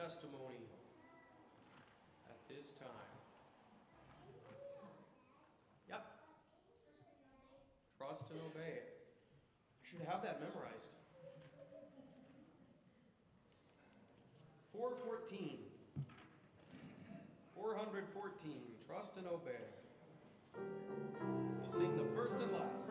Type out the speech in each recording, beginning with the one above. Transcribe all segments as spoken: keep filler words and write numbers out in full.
testimony at this time. Yep. Trust and obey. I should have that memorized. four fourteen. four fourteen. Trust and obey. We'll sing the first and last.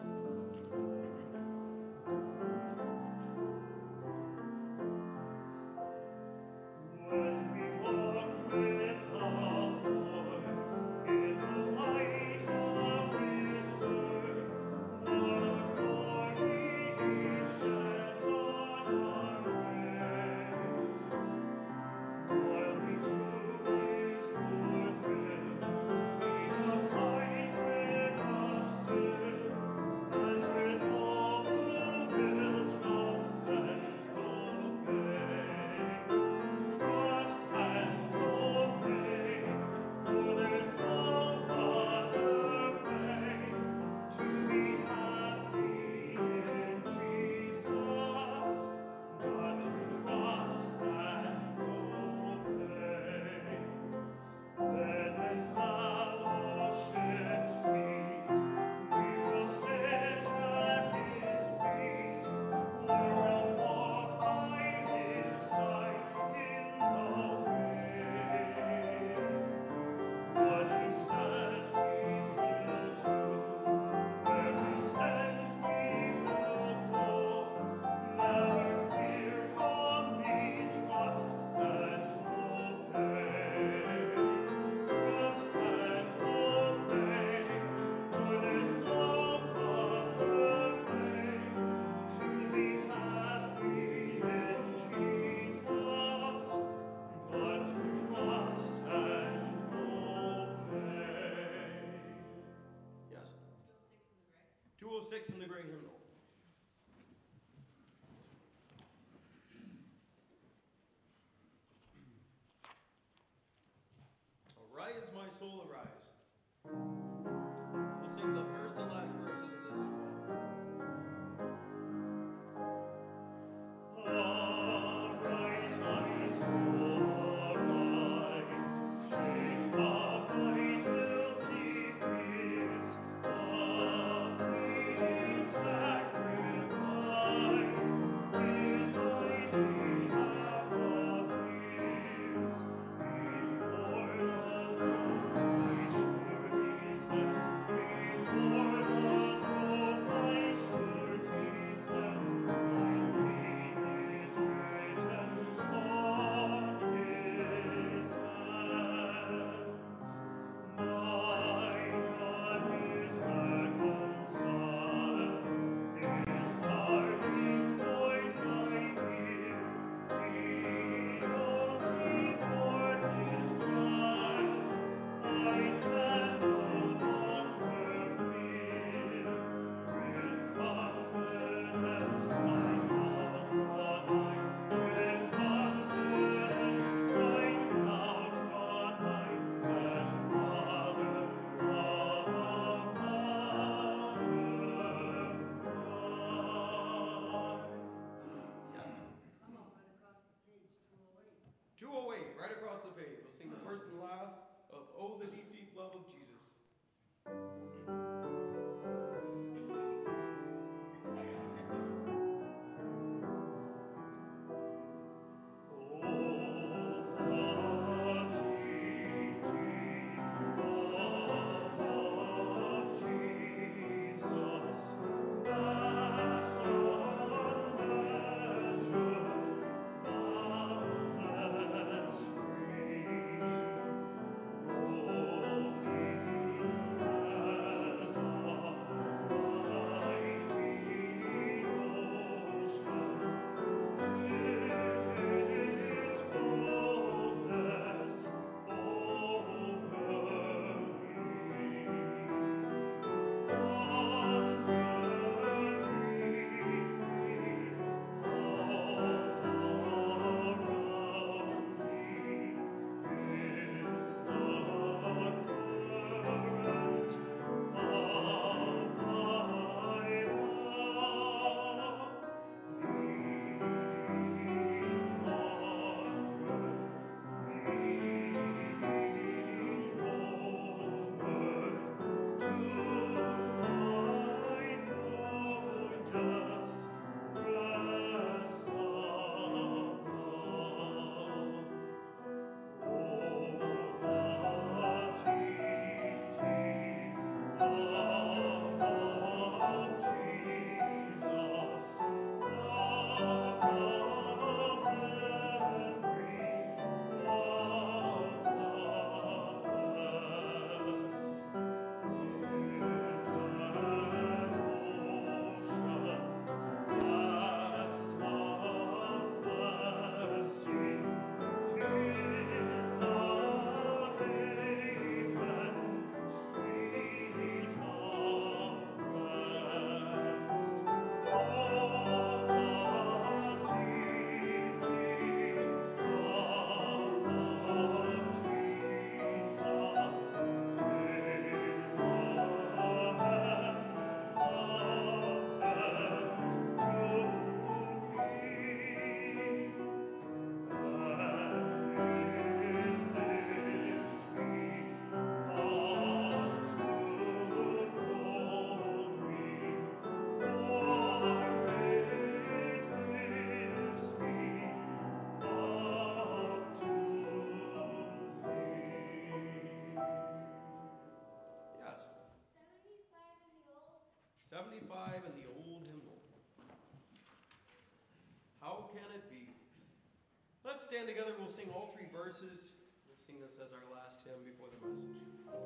two oh six in the gray hymnal. Arise, my soul, arise. We'll sing the first and last verses of this as well. Arise, my soul, arise. Shake off thy guilty fears. A bleeding sacrifice in thy behalf appears. Before the throne my surety stands. Before the throne my surety stands. My name is written on his hands. My God is reconciled. His parting voice I hear. He knows he's born his child. I can no longer fear. With confidence I now draw nigh. With confidence I now draw nigh. And Father, Abba, Father, cry. Yes. How about right across the page, two oh eight? two oh eight, right across the page. We'll sing the first and last of Oh, the Deep, Deep Love of Jesus. Rolling seventy-five in the old hymnal. How can it be? Let's stand together. We'll sing all three verses. We'll sing this as our last hymn before the message.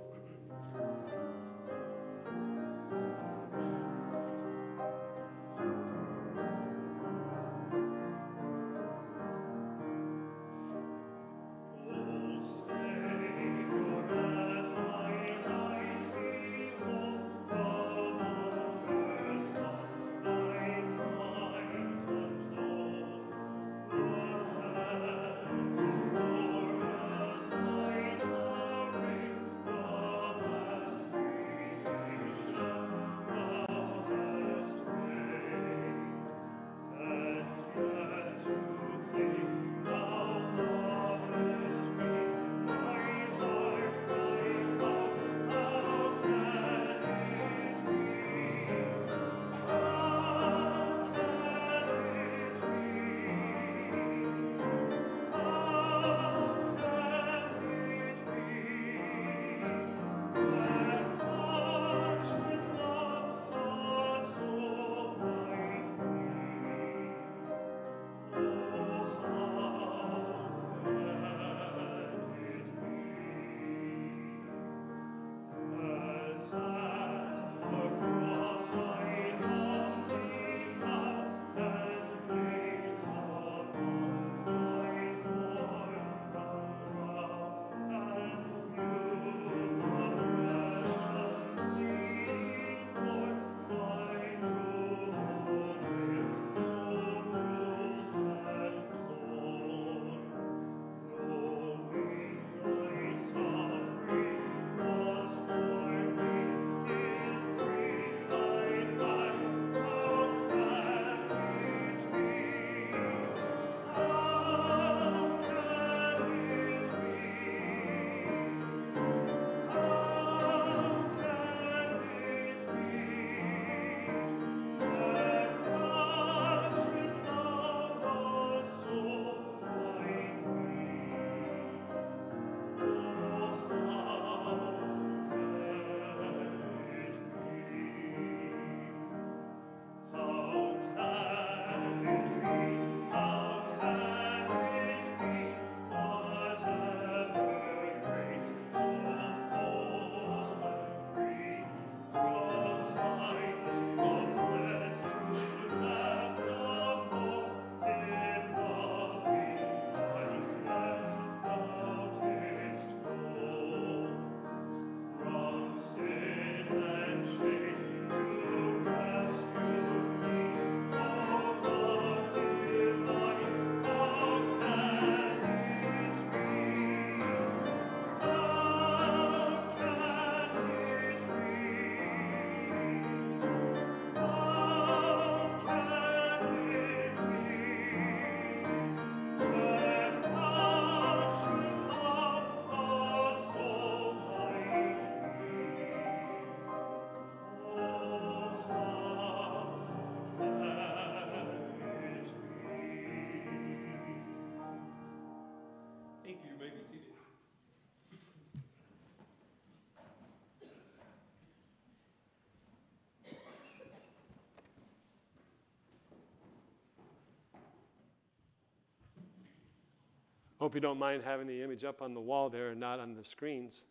Hope you don't mind having the image up on the wall there and not on the screens.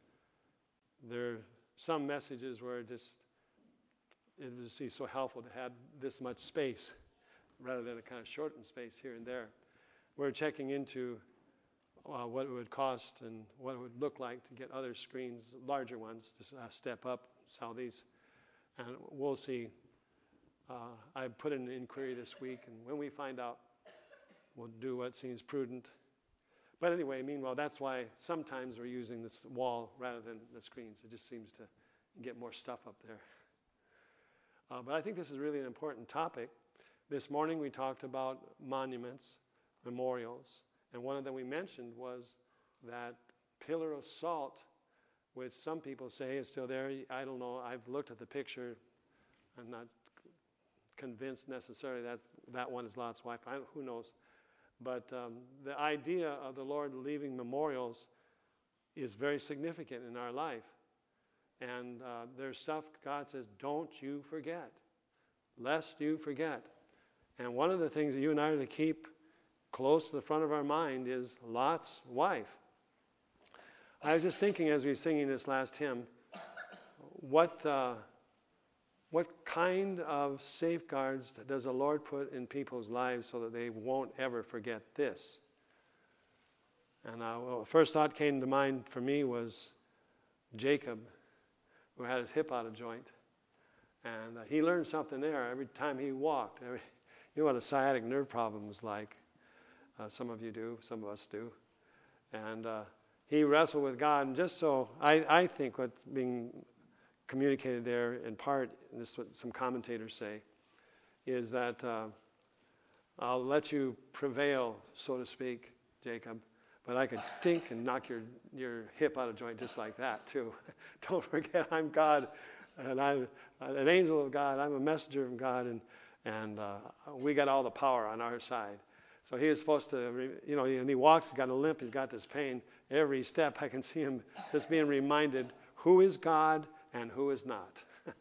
There are some messages where it just it would just be so helpful to have this much space rather than a kind of shortened space here and there. We're checking into uh, what it would cost and what it would look like to get other screens, larger ones, to uh, step up, sell these. And we'll see. Uh, I put in an inquiry this week, and when we find out, we'll do what seems prudent. But anyway, meanwhile, that's why sometimes we're using this wall rather than the screens. It just seems to get more stuff up there. Uh, but I think this is really an important topic. This morning we talked about monuments, memorials, and one of them we mentioned was that pillar of salt, which some people say is still there. I don't know. I've looked at the picture. I'm not convinced necessarily that that one is Lot's wife. I, who knows? But um, the idea of the Lord leaving memorials is very significant in our life. And uh, there's stuff God says, don't you forget, lest you forget. And one of the things that you and I are to keep close to the front of our mind is Lot's wife. I was just thinking as we were singing this last hymn, what uh, what kind of safeguards does the Lord put in people's lives so that they won't ever forget this? And uh, well, the first thought came to mind for me was Jacob, who had his hip out of joint. And uh, he learned something there every time he walked. Every, you know what a sciatic nerve problem is like. Uh, some of you do, some of us do. And uh, he wrestled with God. And just so, I, I think what's being communicated there in part, and this is what some commentators say, is that uh, I'll let you prevail, so to speak, Jacob, but I could think and knock your, your hip out of joint just like that, too. Don't forget, I'm God, and I'm an angel of God. I'm a messenger of God, and, and uh, we got all the power on our side. So he is supposed to, you know, and he walks, he's got a limp, he's got this pain. Every step I can see him just being reminded who is God and who is not.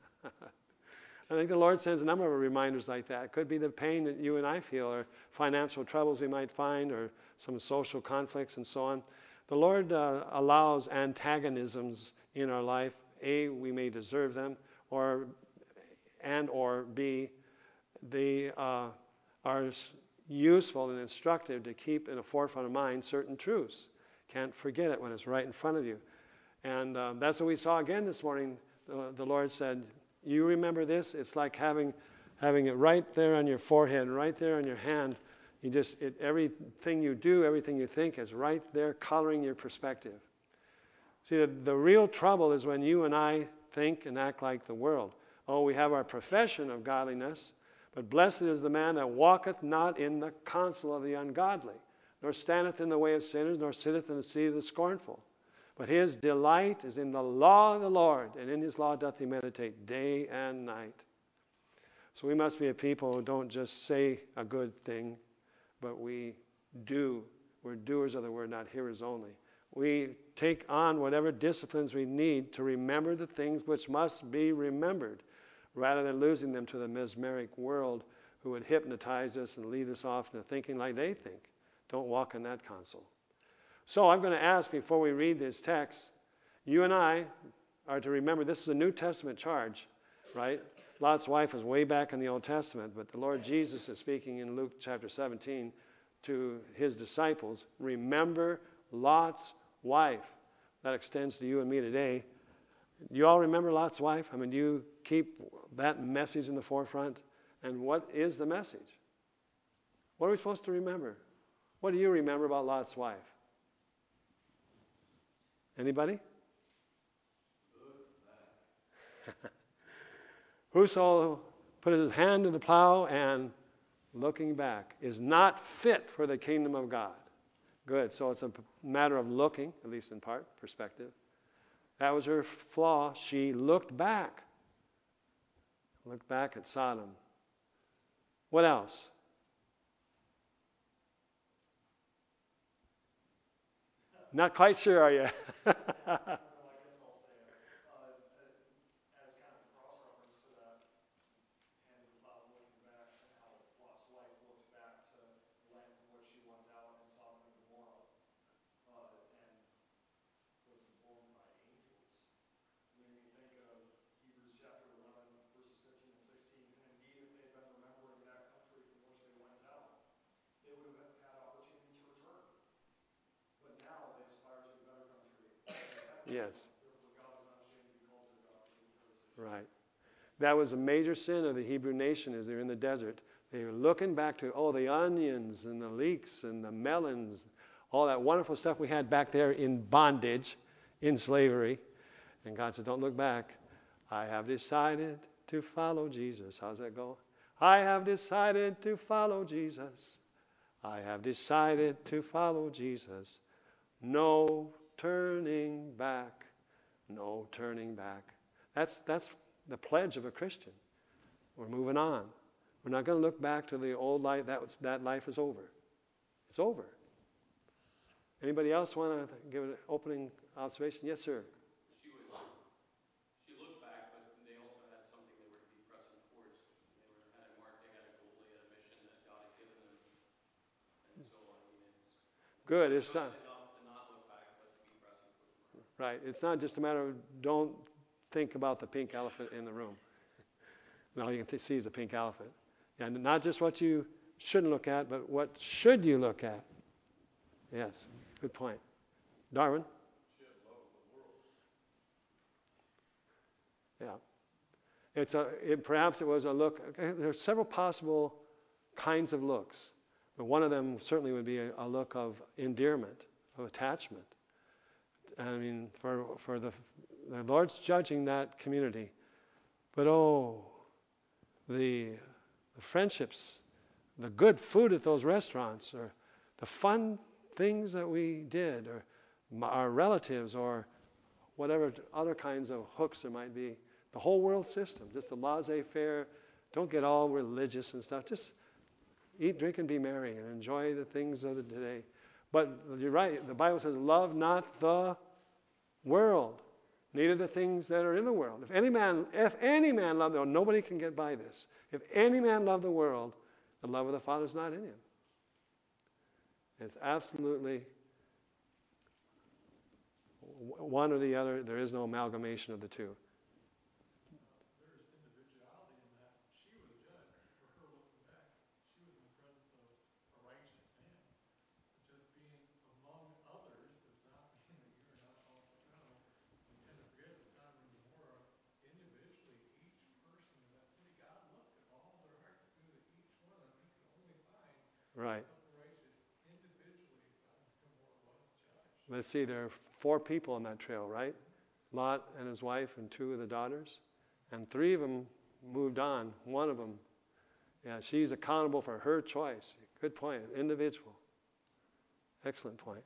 I think the Lord sends a number of reminders like that. It could be the pain that you and I feel, or financial troubles we might find, or some social conflicts and so on. The Lord uh, allows antagonisms in our life. A, we may deserve them, or and or B, they uh, are useful and instructive to keep in the forefront of mind certain truths. Can't forget it when it's right in front of you. And uh, that's what we saw again this morning. The, the Lord said, you remember this? It's like having having it right there on your forehead, right there on your hand. You just, it, everything you do, everything you think is right there coloring your perspective. See, the, the real trouble is when you and I think and act like the world. Oh, we have our profession of godliness, but blessed is the man that walketh not in the counsel of the ungodly, nor standeth in the way of sinners, nor sitteth in the seat of the scornful. But his delight is in the law of the Lord, and in his law doth he meditate day and night. So we must be a people who don't just say a good thing, but we do. We're doers of the word, not hearers only. We take on whatever disciplines we need to remember the things which must be remembered, rather than losing them to the mesmeric world who would hypnotize us and lead us off into thinking like they think. Don't walk in that counsel. So I'm going to ask, before we read this text, you and I are to remember this is a New Testament charge, right? Lot's wife was way back in the Old Testament, but the Lord Jesus is speaking in Luke chapter seventeen to his disciples. Remember Lot's wife. That extends to you and me today. You all remember Lot's wife? I mean, do you keep that message in the forefront? And what is the message? What are we supposed to remember? What do you remember about Lot's wife? Anybody? Whoso put his hand to the plow and looking back is not fit for the kingdom of God. Good. So it's a matter of looking, at least in part, perspective. That was her flaw. She looked back. Looked back at Sodom. What else? Not quite sure, are you? Yes. Right. That was a major sin of the Hebrew nation as they're in the desert. They were looking back to, oh, the onions and the leeks and the melons, all that wonderful stuff we had back there in bondage, in slavery. And God said, don't look back. I have decided to follow Jesus. How's that go? I have decided to follow Jesus. I have decided to follow Jesus. No turning back. No turning back. That's that's the pledge of a Christian. We're moving on. We're not going to look back to the old life. That was, that life is over. It's over. Anybody else want to give an opening observation? Yes, sir. She was Good. It's not. Right. It's not just a matter of don't think about the pink elephant in the room. And all you can see is the pink elephant. And not just what you shouldn't look at, but what should you look at. Yes. Good point. Darwin? Yeah. It's a, it, perhaps it was a look. Okay, there are several possible kinds of looks. But one of them certainly would be a, a look of endearment, of attachment. I mean, for for the the Lord's judging that community. But oh, the, the friendships, the good food at those restaurants, or the fun things that we did, or our relatives, or whatever other kinds of hooks there might be. The whole world system, just the laissez-faire. Don't get all religious and stuff. Just eat, drink, and be merry, and enjoy the things of the today. But you're right. The Bible says, "Love not the world, neither the things that are in the world." If any man, if any man love the world, nobody can get by this. If any man love the world, the love of the Father is not in him. It's absolutely one or the other. There is no amalgamation of the two. There's individuality in that. She was judged for her looking back. She was in the presence of a righteous man. Just being among others does not mean that you are not also found. We tend to forget that Sodom and Gomorrah, individually, each person in that city, God looked at all their hearts, knew that each one of them, he could only find Right. a couple righteous. Individually, Sodom and Gomorrah was judged. Let's see, there are four people on that trail, right? Lot and his wife and two of the daughters. And three of them moved on. One of them, yeah, she's accountable for her choice. Good point. Individual. Excellent point.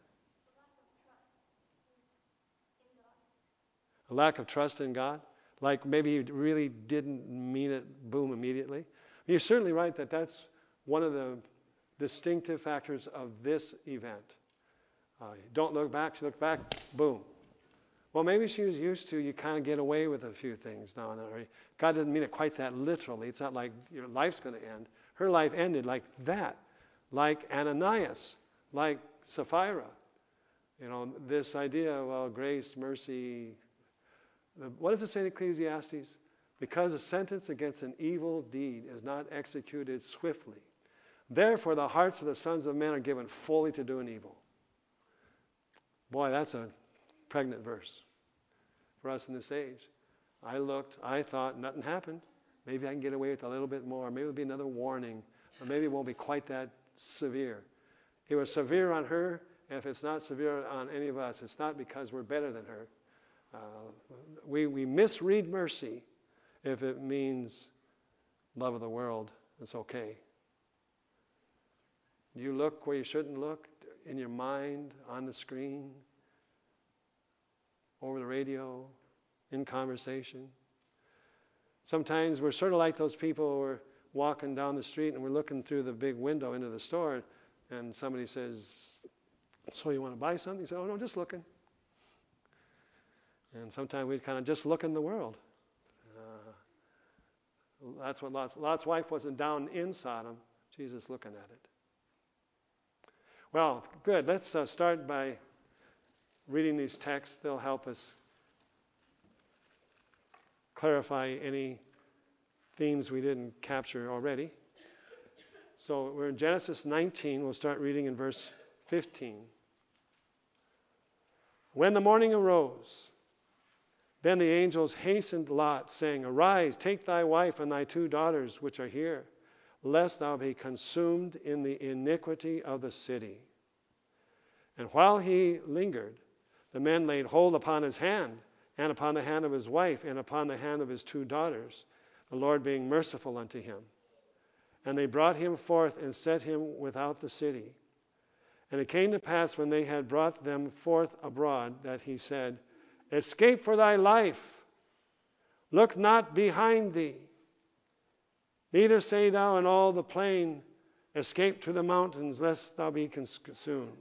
A lack of trust in God. Like maybe he really didn't mean it, boom, immediately. You're certainly right that that's one of the distinctive factors of this event. Uh, don't look back. She looked back, boom. Well, maybe she was used to you kind of get away with a few things now and then. God didn't mean it quite that literally. It's not like your life's going to end. Her life ended like that, like Ananias, like Sapphira. You know, this idea, well, grace, mercy. What does it say in Ecclesiastes? Because a sentence against an evil deed is not executed swiftly. Therefore, the hearts of the sons of men are given fully to doing evil. Boy, that's a pregnant verse for us in this age. I looked, I thought, nothing happened. Maybe I can get away with a little bit more. Maybe it'll be another warning. Or maybe it won't be quite that severe. It was severe on her, and if it's not severe on any of us, it's not because we're better than her. Uh, we, we misread mercy if it means love of the world. It's okay. You look where you shouldn't look, in your mind, on the screen, over the radio, in conversation. Sometimes we're sort of like those people who are walking down the street and we're looking through the big window into the store and somebody says, "So you want to buy something?" You say, "Oh, no, just looking." And sometimes we kind of just look in the world. Uh, that's what Lot's, Lot's wife wasn't down in Sodom. She's just looking at it. Well, good. Let's uh, start by reading these texts. They'll help us clarify any themes we didn't capture already. So we're in Genesis nineteen. We'll start reading in verse fifteen. When the morning arose, then the angels hastened Lot, saying, "Arise, take thy wife and thy two daughters which are here, lest thou be consumed in the iniquity of the city." And while he lingered, the men laid hold upon his hand, and upon the hand of his wife, and upon the hand of his two daughters, the Lord being merciful unto him. And they brought him forth and set him without the city. And it came to pass, when they had brought them forth abroad, that he said, "Escape for thy life. Look not behind thee. Neither say thou in all the plain, Escape to the mountains, lest thou be consumed."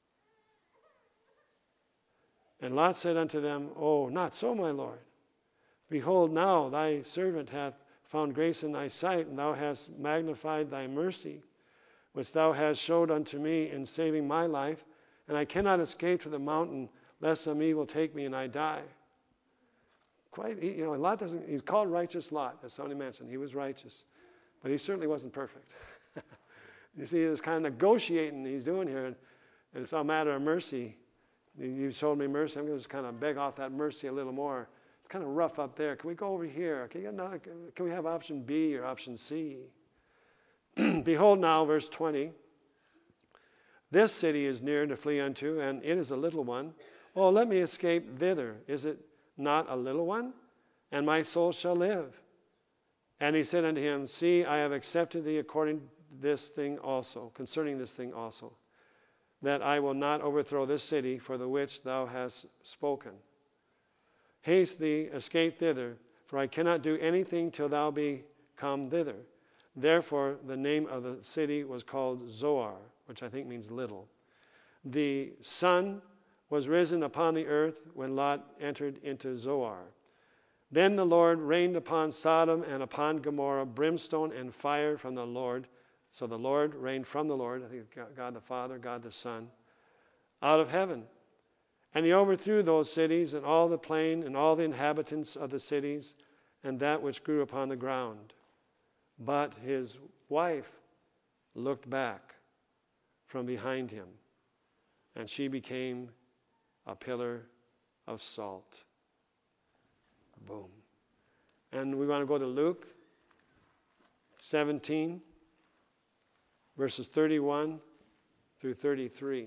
And Lot said unto them, "Oh, not so, my Lord. Behold, now thy servant hath found grace in thy sight, and thou hast magnified thy mercy, which thou hast showed unto me in saving my life, and I cannot escape to the mountain, lest some evil take me and I die. Quite, you know, Lot doesn't, he's called righteous Lot, as somebody mentioned. He was righteous, but he certainly wasn't perfect. You see, this kind of negotiating he's doing here, and it's a matter of mercy. You showed me mercy. I'm going to just kind of beg off that mercy a little more. It's kind of rough up there. Can we go over here? Can, you not, can we have option B or option C? Behold now, verse twenty. This city is near to flee unto, and it is a little one. Oh, let me escape thither. Is it not a little one? And my soul shall live. And he said unto him, See, I have accepted thee according to this thing also, concerning this thing also, that I will not overthrow this city for the which thou hast spoken. Haste thee, escape thither, for I cannot do anything till thou be come thither. Therefore the name of the city was called Zoar, which I think means little. The sun was risen upon the earth when Lot entered into Zoar. Then the Lord rained upon Sodom and upon Gomorrah brimstone and fire from the Lord. So the Lord rained from the Lord, I think God the Father, God the Son, out of heaven. And he overthrew those cities and all the plain and all the inhabitants of the cities and that which grew upon the ground. But his wife looked back from behind him, and she became a pillar of salt. Boom. And we want to go to Luke seventeen, verses thirty-one through thirty-three.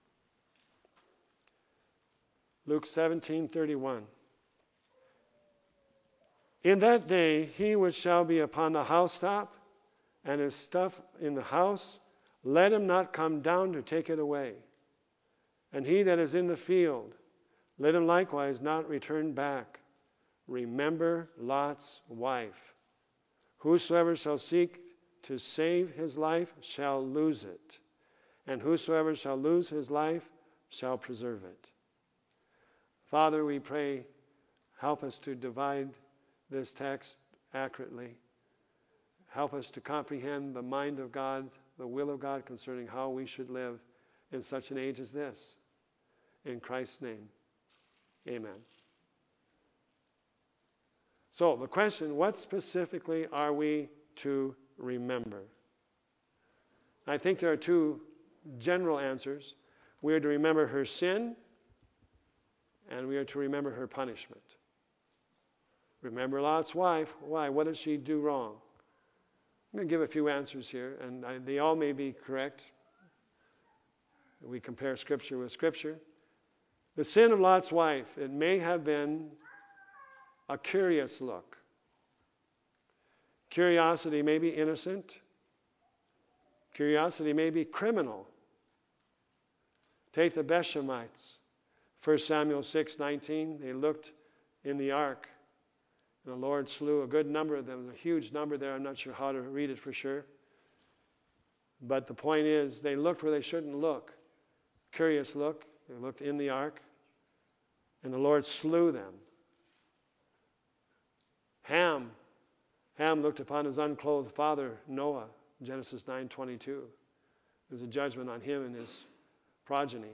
Luke seventeen thirty-one. In that day he which shall be upon the housetop, and his stuff in the house, let him not come down to take it away. And he that is in the field, let him likewise not return back. Remember Lot's wife. Whosoever shall seek to save his life shall lose it, and whosoever shall lose his life shall preserve it. Father, we pray, help us to divide this text accurately. Help us to comprehend the mind of God, the will of God concerning how we should live in such an age as this. In Christ's name, amen. So the question, what specifically are we to remember? I think there are two general answers. We are to remember her sin, and we are to remember her punishment. Remember Lot's wife. Why? What did she do wrong? I'm going to give a few answers here, and I, they all may be correct. We compare Scripture with Scripture. The sin of Lot's wife, it may have been a curious look. Curiosity may be innocent. Curiosity may be criminal. Take the Bethshemites. First Samuel six nineteen, they looked in the ark, and the Lord slew a good number of them, a huge number there. I'm not sure how to read it for sure. But the point is, they looked where they shouldn't look. Curious look. They looked in the ark, and the Lord slew them. Ham. Ham looked upon his unclothed father, Noah, Genesis nine twenty-two. There's a judgment on him and his progeny.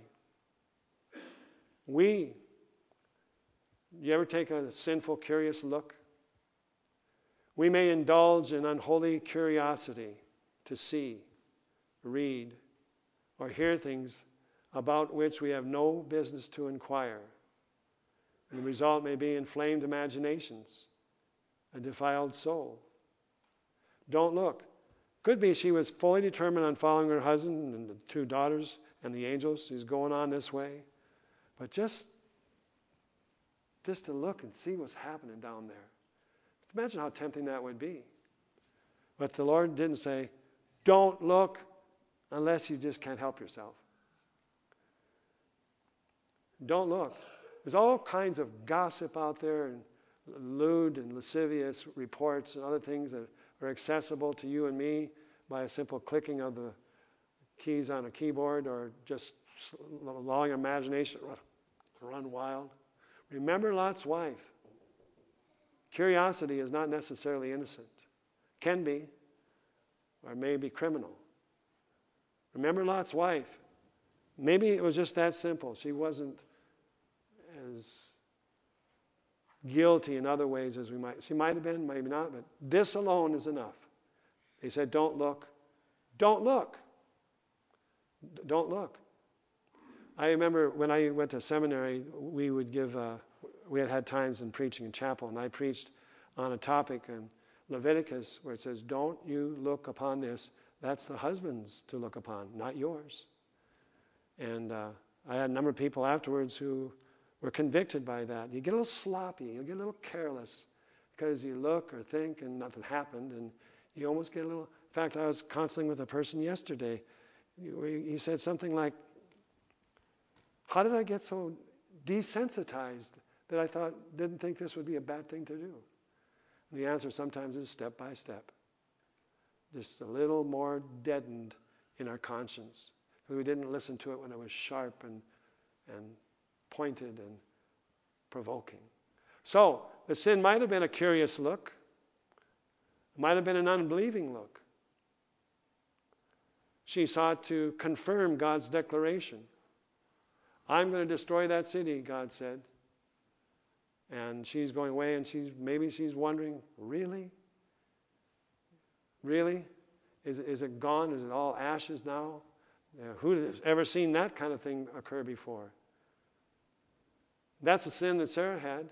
We, you ever take a sinful, curious look? We may indulge in unholy curiosity to see, read, or hear things about which we have no business to inquire. And the result may be inflamed imaginations, a defiled soul. Don't look. Could be she was fully determined on following her husband and the two daughters and the angels. She's going on this way. But just, just to look and see what's happening down there. Imagine how tempting that would be. But the Lord didn't say, don't look unless you just can't help yourself. Don't look. There's all kinds of gossip out there and lewd and lascivious reports and other things that are accessible to you and me by a simple clicking of the keys on a keyboard or just allowing imagination to run wild. Remember Lot's wife. Curiosity is not necessarily innocent. Can be, or may be criminal. Remember Lot's wife. Maybe it was just that simple. She wasn't as guilty in other ways as we might. She might have been, maybe not, but this alone is enough. They said, don't look. Don't look. D- Don't look. I remember when I went to seminary, we would give, uh, we had had times in preaching in chapel, and I preached on a topic in Leviticus where it says, don't you look upon this. That's the husband's to look upon, not yours. And uh, I had a number of people afterwards who were convicted by that. You get a little sloppy, you get a little careless because you look or think and nothing happened, and you almost get a little. In fact, I was counseling with a person yesterday. He said something like, how did I get so desensitized that I thought, didn't think this would be a bad thing to do? And the answer sometimes is step by step. Just a little more deadened in our conscience. Because we didn't listen to it when it was sharp and, and pointed and provoking. So, the sin might have been a curious look. It might have been an unbelieving look. She sought to confirm God's declaration. I'm going to destroy that city, God said. And she's going away, and she's maybe she's wondering, really? Really? Is, is it gone? Is it all ashes now? Uh, who has ever seen that kind of thing occur before? That's a sin that Sarah had.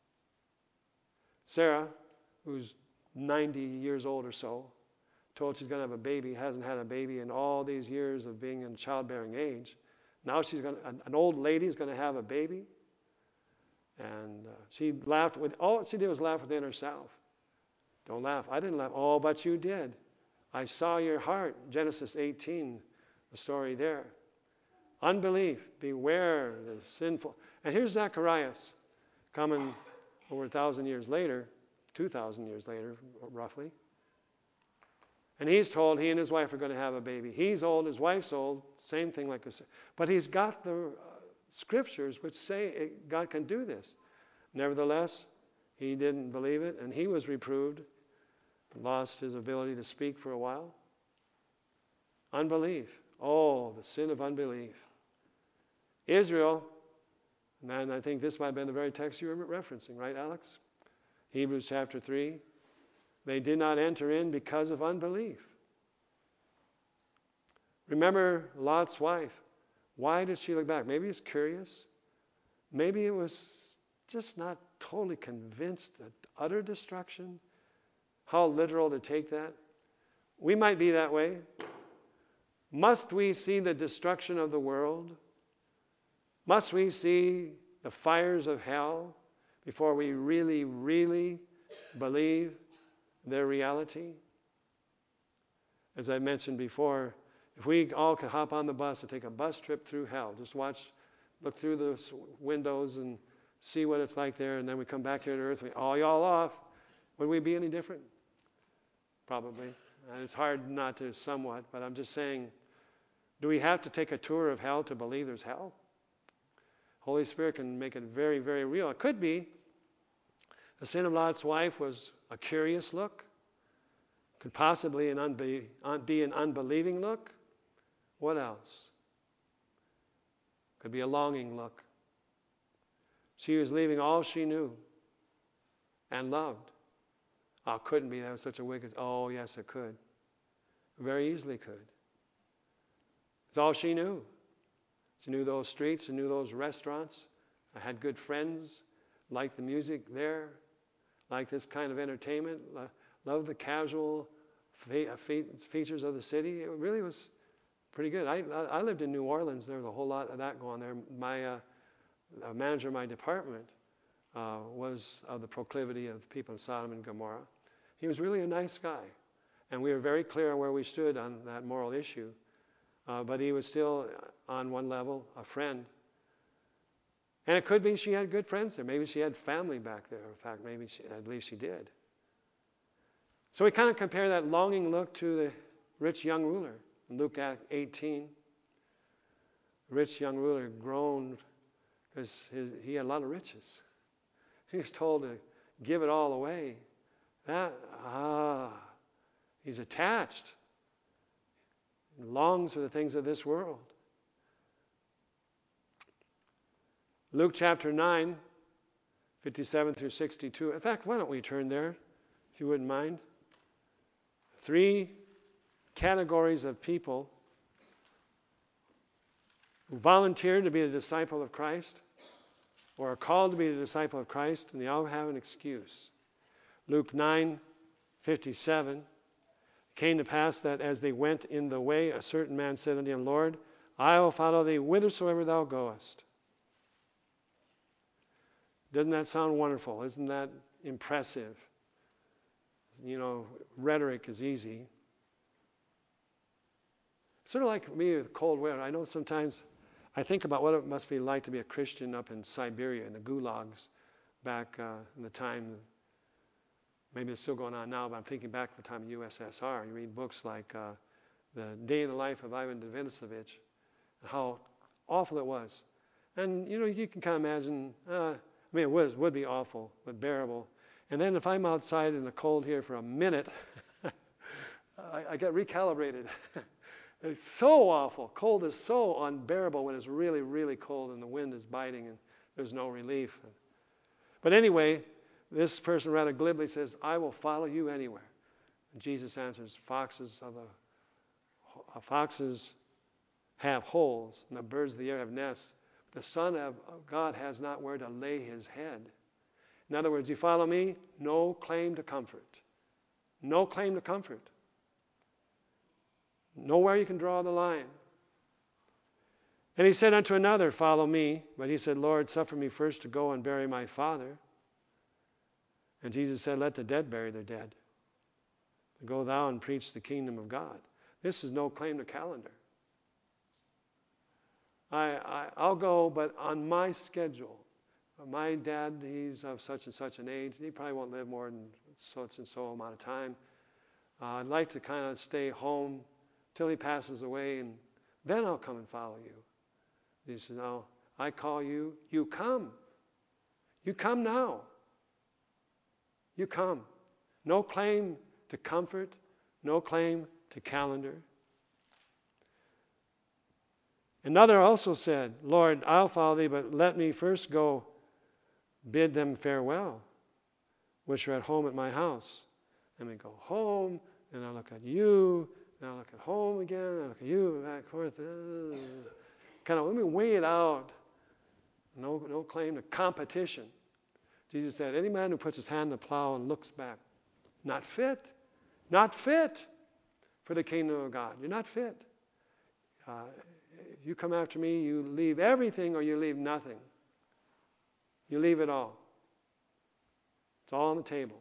Sarah, who's ninety years old or so, told she's going to have a baby, hasn't had a baby in all these years of being in childbearing age. Now she's going to, an old lady is going to have a baby. And uh, she laughed with, all she did was laugh within herself. Don't laugh. I didn't laugh. Oh, but you did. I saw your heart. Genesis eighteen, the story there. Unbelief. Beware the sinful. And here's Zacharias coming over a thousand years later, two thousand years later, roughly. And he's told he and his wife are going to have a baby. He's old, his wife's old, same thing like this. But he's got the uh, scriptures which say it, God can do this. Nevertheless, he didn't believe it, and he was reproved, lost his ability to speak for a while. Unbelief. Oh, the sin of unbelief. Israel, man, I think this might have been the very text you were referencing, right, Alex? Hebrews chapter three. They did not enter in because of unbelief. Remember Lot's wife. Why did she look back? Maybe it's curious. Maybe it was just not totally convinced that utter destruction. How literal to take that? We might be that way. Must we see the destruction of the world? Must we see the fires of hell before we really, really believe their reality? As I mentioned before, if we all could hop on the bus and take a bus trip through hell, just watch, look through the windows and see what it's like there, and then we come back here to earth, we all y'all off, would we be any different? Probably. And it's hard not to somewhat, but I'm just saying, do we have to take a tour of hell to believe there's hell? Holy Spirit can make it very, very real. It could be. The sin of Lot's wife was a curious look. Could possibly an unbe- be an unbelieving look. What else? Could be a longing look. She was leaving all she knew and loved. Oh, couldn't be. That was such a wicked. Oh, yes, it could. Very easily could. It's all she knew. She knew those streets. She knew those restaurants. I had good friends. Liked the music there. Liked this kind of entertainment. Loved the casual fe- fe- features of the city. It really was pretty good. I, I lived in New Orleans. There was a whole lot of that going there. My uh, manager of my department uh, was of the proclivity of people in Sodom and Gomorrah. He was really a nice guy. And we were very clear on where we stood on that moral issue. Uh, but he was still, on one level, a friend. And it could be she had good friends there. Maybe she had family back there. In fact, maybe she, I believe she did. So we kind of compare that longing look to the rich young ruler in Luke eighteen. The rich young ruler groaned because he had a lot of riches. He was told to give it all away. That, ah, he's attached. He longs for the things of this world. Luke chapter nine, fifty-seven through sixty-two. In fact, why don't we turn there, if you wouldn't mind? Three categories of people who volunteered to be a disciple of Christ or are called to be a disciple of Christ, and they all have an excuse. Luke nine, fifty-seven. It came to pass that as they went in the way, a certain man said unto him, Lord, I will follow thee whithersoever thou goest. Doesn't that sound wonderful? Isn't that impressive? You know, rhetoric is easy. Sort of like me with cold weather. I know sometimes I think about what it must be like to be a Christian up in Siberia in the gulags back uh, in the time. Maybe it's still going on now, but I'm thinking back to the time of U S S R. You read books like uh, The Day in the Life of Ivan Denisovich and how awful it was. And, you know, you can kind of imagine, uh, I mean, it was, would be awful, but bearable. And then if I'm outside in the cold here for a minute, I, I get recalibrated. It's so awful. Cold is so unbearable when it's really, really cold and the wind is biting and there's no relief. But anyway, this person rather glibly says, I will follow you anywhere. And Jesus answers, foxes of a, foxes have holes and the birds of the air have nests. The Son of God has not where to lay his head. In other words, you follow me, no claim to comfort. No claim to comfort. Nowhere you can draw the line. And he said unto another, follow me. But he said, Lord, suffer me first to go and bury my father. And Jesus said, let the dead bury their dead. Go thou and preach the kingdom of God. This is no claim to calendar. I, I, I'll go, but on my schedule. My dad, he's of such and such an age. He probably won't live more than such and so amount of time. Uh, I'd like to kind of stay home till he passes away, and then I'll come and follow you. He says, no, I call you, you come. You come now. You come. No claim to comfort, no claim to calendar. Another also said, Lord, I'll follow thee, but let me first go bid them farewell, which are at home at my house. And we go home, and I look at you, and I look at home again, I look at you, back and forth. Uh, kind of, let me weigh it out. No, no claim to competition. Jesus said, any man who puts his hand in the plow and looks back, not fit, not fit for the kingdom of God. You're not fit. Uh, if you come after me, you leave everything or you leave nothing. You leave it all. It's all on the table.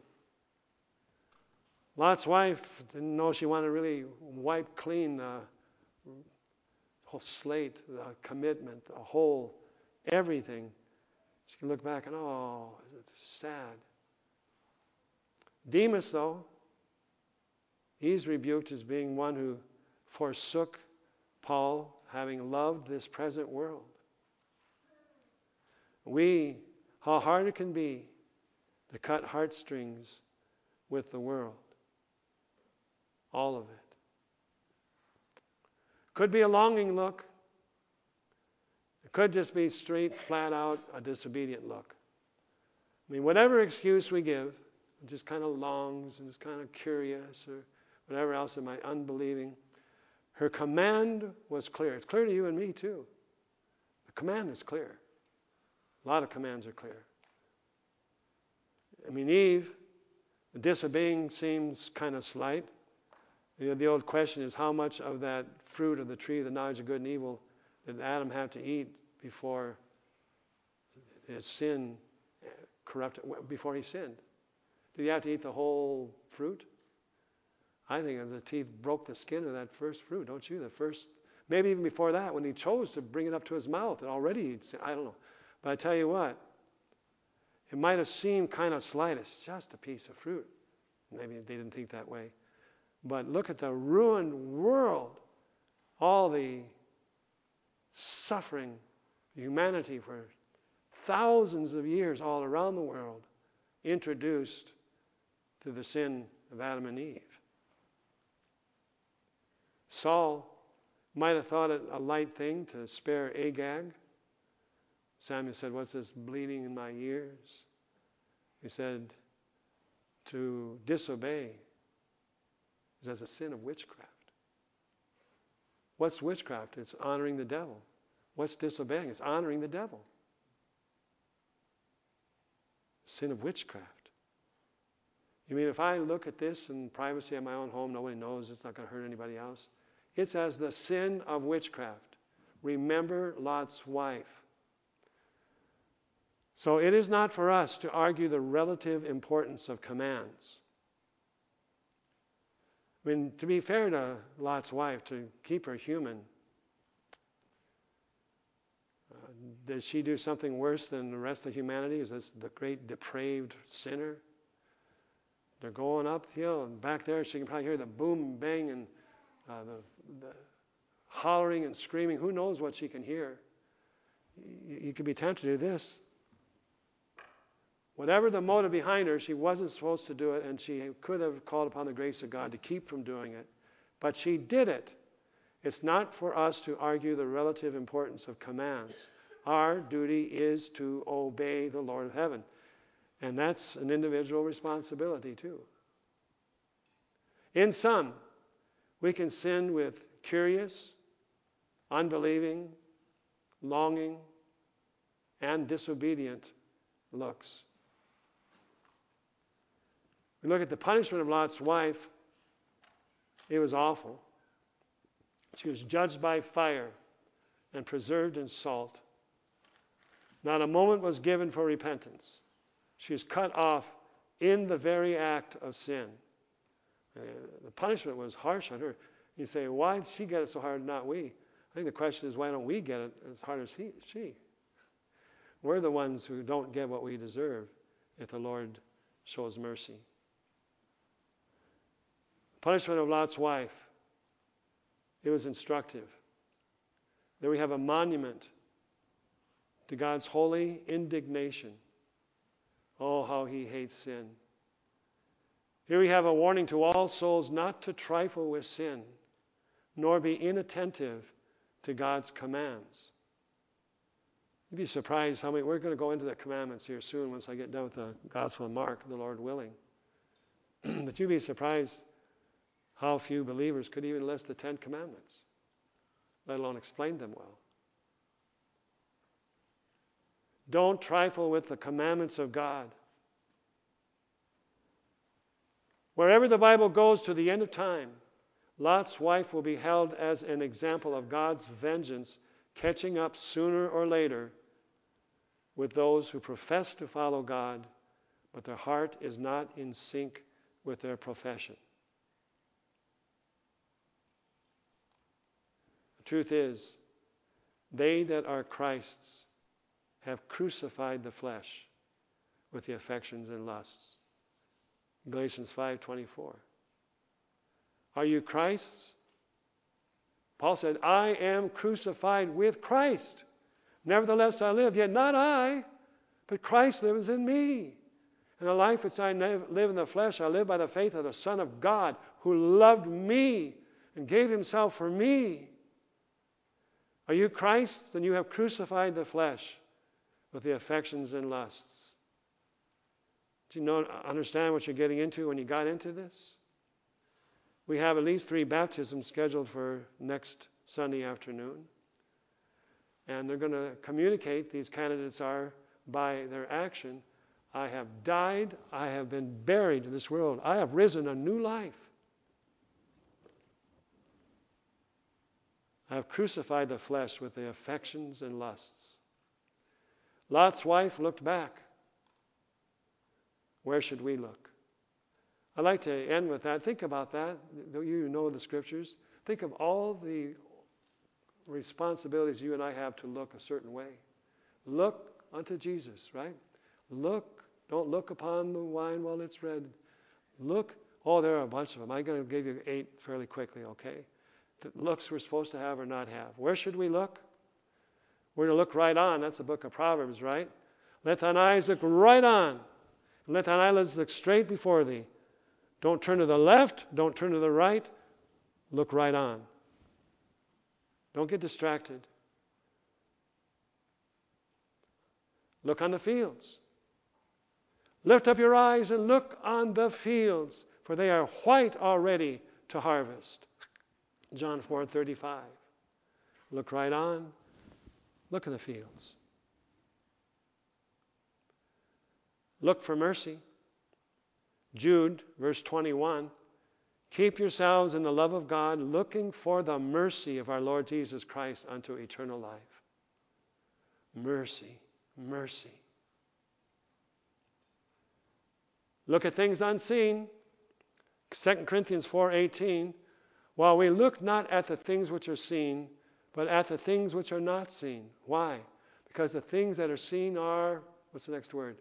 Lot's wife didn't know she wanted to really wipe clean the whole slate, the commitment, the whole everything. She can look back and, oh, it's sad. Demas, though, he's rebuked as being one who forsook Paul, having loved this present world. We, how hard it can be to cut heartstrings with the world. All of it. Could be a longing look. It could just be straight, flat out, a disobedient look. I mean, whatever excuse we give, just kind of longs and is kind of curious or whatever else, am I unbelieving? Her command was clear. It's clear to you and me too. The command is clear. A lot of commands are clear. I mean, Eve, disobeying seems kind of slight. You know, the old question is, how much of that fruit of the tree of the knowledge of good and evil did Adam have to eat before his sin corrupted, before he sinned? Did he have to eat the whole fruit? I think the teeth broke the skin of that first fruit, don't you? The first, maybe even before that, when he chose to bring it up to his mouth, and already he'd sin. I don't know. But I tell you what, it might have seemed kind of slight. It's just a piece of fruit. Maybe they didn't think that way. But look at the ruined world, all the suffering, humanity for thousands of years all around the world, introduced through the sin of Adam and Eve. Saul might have thought it a light thing to spare Agag, Samuel said, what's this bleeding in my ears? He said, to disobey is as a sin of witchcraft. What's witchcraft? It's honoring the devil. What's disobeying? It's honoring the devil. Sin of witchcraft. You mean if I look at this in privacy of my own home, nobody knows, it's not going to hurt anybody else? It's as the sin of witchcraft. Remember Lot's wife. So it is not for us to argue the relative importance of commands. I mean, to be fair to Lot's wife, to keep her human, uh, did she do something worse than the rest of humanity? Is this the great depraved sinner? They're going uphill, and back there she can probably hear the boom, bang, and uh, the, the hollering and screaming. Who knows what she can hear? You, you could be tempted to do this. Whatever the motive behind her, she wasn't supposed to do it, and she could have called upon the grace of God to keep from doing it. But she did it. It's not for us to argue the relative importance of commands. Our duty is to obey the Lord of heaven. And that's an individual responsibility too. In sum, we can sin with curious, unbelieving, longing, and disobedient looks. We look at the punishment of Lot's wife. It was awful. She was judged by fire and preserved in salt. Not a moment was given for repentance. She was cut off in the very act of sin. Uh, the punishment was harsh on her. You say, why did she get it so hard and not we? I think the question is, why don't we get it as hard as he, she? We're the ones who don't get what we deserve if the Lord shows mercy. The punishment of Lot's wife, it was instructive. There we have a monument to God's holy indignation. Oh, how he hates sin. Here we have a warning to all souls not to trifle with sin, nor be inattentive to God's commands. You'd be surprised how many, we're going to go into the commandments here soon once I get done with the Gospel of Mark, the Lord willing. But you'd be surprised how few believers could even list the Ten Commandments, let alone explain them well. Don't trifle with the commandments of God. Wherever the Bible goes to the end of time, Lot's wife will be held as an example of God's vengeance catching up sooner or later with those who profess to follow God, but their heart is not in sync with their profession. The truth is, they that are Christ's have crucified the flesh with the affections and lusts. Galatians five twenty-four. Are you Christ's? Paul said, I am crucified with Christ. Nevertheless I live, yet not I, but Christ lives in me. And the life which I live in the flesh, I live by the faith of the Son of God, who loved me and gave himself for me. Are you Christ's? Then you have crucified the flesh with the affections and lusts. Do you know, understand what you're getting into when you got into this? We have at least three baptisms scheduled for next Sunday afternoon. And they're going to communicate, these candidates are, by their action. I have died, I have been buried in this world. I have risen a new life. I have crucified the flesh with the affections and lusts. Lot's wife looked back. Where should we look? I'd like to end with that. Think about that. You know the scriptures. Think of all the responsibilities you and I have to look a certain way. Look unto Jesus, right? Look. Don't look upon the wine while it's red. Look. Oh, there are a bunch of them. I'm going to give you eight fairly quickly, okay? The looks we're supposed to have or not have. Where should we look? We're to look right on. That's the book of Proverbs, right? Let thine eyes look right on. And let thine eyelids look straight before thee. Don't turn to the left. Don't turn to the right. Look right on. Don't get distracted. Look on the fields. Lift up your eyes and look on the fields, for they are white already to harvest. John four thirty-five. Look right on. Look in the fields. Look for mercy. Jude, verse twenty-one. Keep yourselves in the love of God, looking for the mercy of our Lord Jesus Christ unto eternal life. Mercy, mercy. Look at things unseen. Second Corinthians four eighteen. While we look not at the things which are seen, but at the things which are not seen. Why? Because the things that are seen are, what's the next word?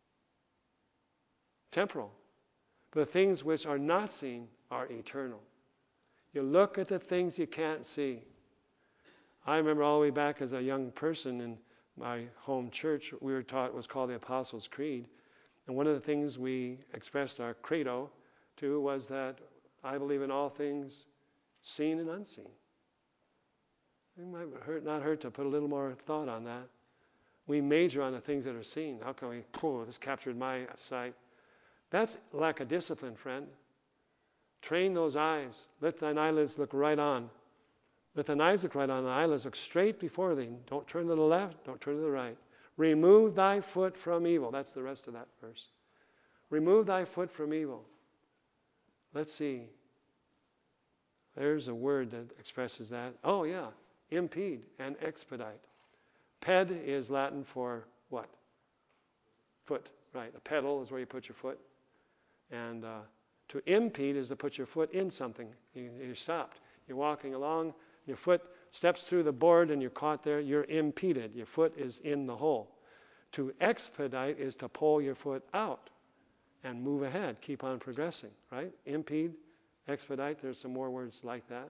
Temporal. But the things which are not seen are eternal. You look at the things you can't see. I remember all the way back as a young person in my home church, we were taught what was called the Apostles' Creed. And one of the things we expressed our credo to was that I believe in all things seen and unseen. It might hurt, not hurt to put a little more thought on that. We major on the things that are seen. How can we, oh, this captured my sight. That's lack of discipline, friend. Train those eyes. Let thine eyelids look right on. Let thine eyes look right on. The eyelids look straight before thee. Don't turn to the left. Don't turn to the right. Remove thy foot from evil. That's the rest of that verse. Remove thy foot from evil. Let's see. There's a word that expresses that. Oh, yeah. Impede and expedite. Ped is Latin for what? Foot. Right. A pedal is where you put your foot. And uh, to impede is to put your foot in something. You, you're stopped. You're walking along. Your foot steps through the board and you're caught there. You're impeded. Your foot is in the hole. To expedite is to pull your foot out and move ahead. Keep on progressing. Right? Impede, expedite. There's some more words like that.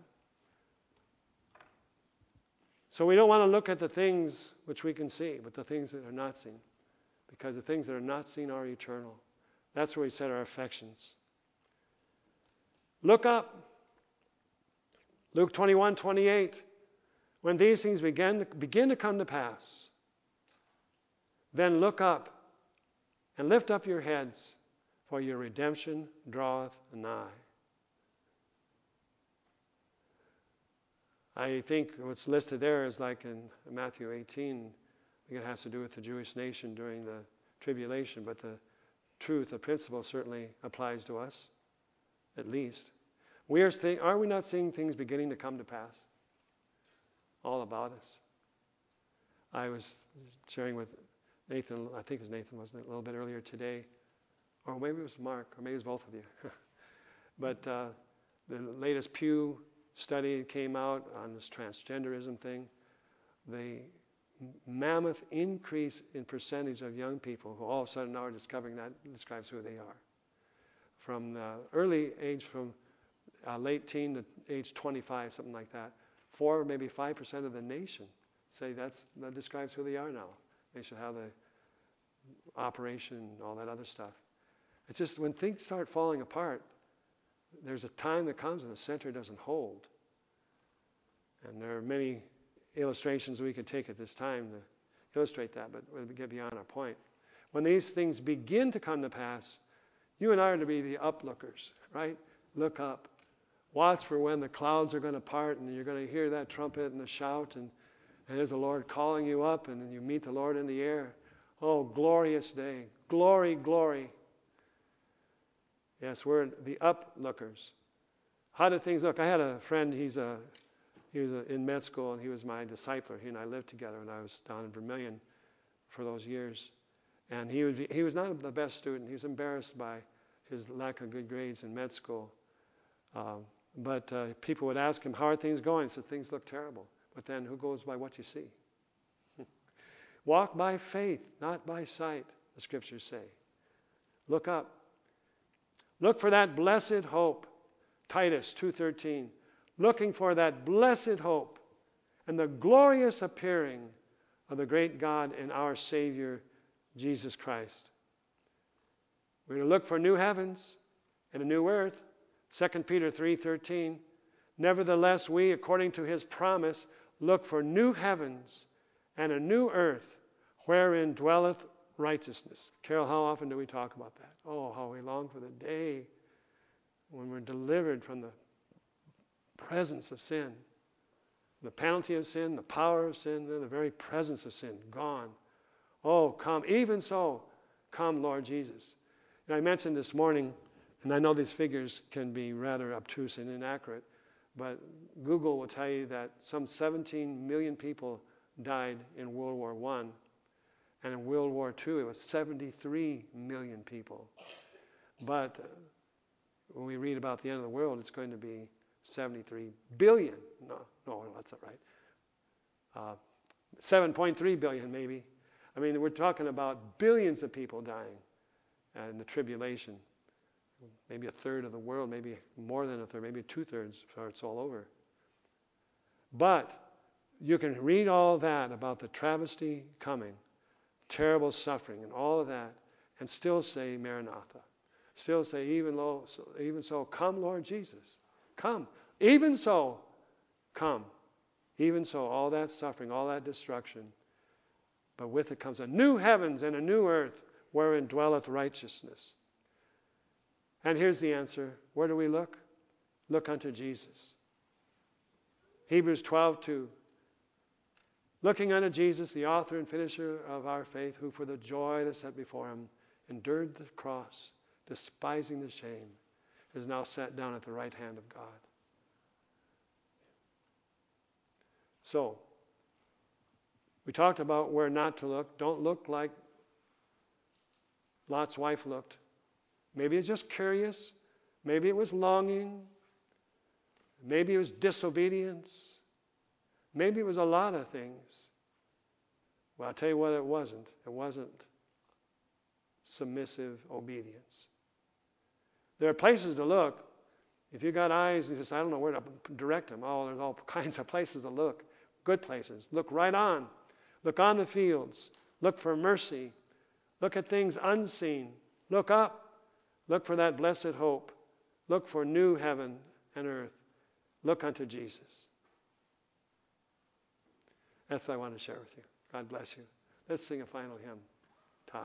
So we don't want to look at the things which we can see, but the things that are not seen. Because the things that are not seen are eternal. That's where we set our affections. Look up. Luke twenty-one twenty-eight. When these things begin to, begin to come to pass, then look up and lift up your heads, for your redemption draweth nigh. I think what's listed there is like in Matthew eighteen. I think it has to do with the Jewish nation during the tribulation, but the truth, the principle certainly applies to us, at least. We are, th- are we not seeing things beginning to come to pass? All about us. I was sharing with Nathan, I think it was Nathan, wasn't it, a little bit earlier today, or maybe it was Mark, or maybe it was both of you. But uh, the latest Pew study came out on this transgenderism thing. The mammoth increase in percentage of young people who all of a sudden now are discovering that describes who they are. From the early age, from uh, late teen to age twenty-five, something like that, four, maybe five percent of the nation say that's that describes who they are now. They should have the operation and all that other stuff. It's just when things start falling apart, there's a time that comes when the center doesn't hold. And there are many illustrations we could take at this time to illustrate that, but we'll get beyond our point. When these things begin to come to pass, you and I are to be the uplookers, right? Look up. Watch for when the clouds are going to part and you're going to hear that trumpet and the shout, and, and there's the Lord calling you up, and then you meet the Lord in the air. Oh, glorious day. Glory, glory. Yes, we're the uplookers. How did things look? I had a friend, he's a He was in med school, and he was my discipler. He and I lived together when I was down in Vermilion for those years. And he was, he was not the best student. He was embarrassed by his lack of good grades in med school. Um, but uh, people would ask him, how are things going? He said, things look terrible. But then who goes by what you see? Walk by faith, not by sight, the scriptures say. Look up. Look for that blessed hope. Titus two thirteen. Looking for that blessed hope and the glorious appearing of the great God and our Savior, Jesus Christ. We're to look for new heavens and a new earth. Second Peter three thirteen. Nevertheless, we, according to his promise, look for new heavens and a new earth wherein dwelleth righteousness. Carol, how often do we talk about that? Oh, how we long for the day when we're delivered from the presence of sin. The penalty of sin, the power of sin, and the very presence of sin, gone. Oh, come, even so, come, Lord Jesus. And I mentioned this morning, and I know these figures can be rather obtuse and inaccurate, but Google will tell you that some seventeen million people died in World War One, and in World War Two it was seventy-three million people. But uh, when we read about the end of the world, it's going to be seventy-three billion. No, no, that's not right. Uh, seven point three billion maybe. I mean, we're talking about billions of people dying in the tribulation. Maybe a third of the world, maybe more than a third, maybe two-thirds, or it's all over. But you can read all that about the travesty coming, terrible suffering, and all of that, and still say Maranatha. Still say, even, lo, even so, come, Lord Jesus. Come. Even so, come. Even so, all that suffering, all that destruction. But with it comes a new heavens and a new earth wherein dwelleth righteousness. And here's the answer. Where do we look? Look unto Jesus. Hebrews twelve two. Looking unto Jesus, the author and finisher of our faith, who for the joy that set before him endured the cross, despising the shame, is now sat down at the right hand of God. So, we talked about where not to look. Don't look like Lot's wife looked. Maybe it's just curious. Maybe it was longing. Maybe it was disobedience. Maybe it was a lot of things. Well, I'll tell you what it wasn't. It wasn't submissive obedience. There are places to look. If you got eyes and you just, I don't know where to direct them. Oh, there's all kinds of places to look. Good places. Look right on. Look on the fields. Look for mercy. Look at things unseen. Look up. Look for that blessed hope. Look for new heaven and earth. Look unto Jesus. That's what I want to share with you. God bless you. Let's sing a final hymn. Todd.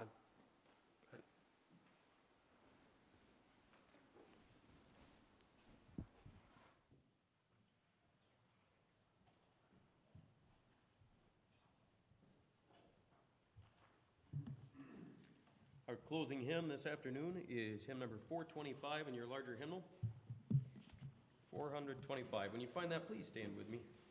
Our closing hymn this afternoon is hymn number four twenty-five in your larger hymnal. four twenty-five. When you find that, please stand with me.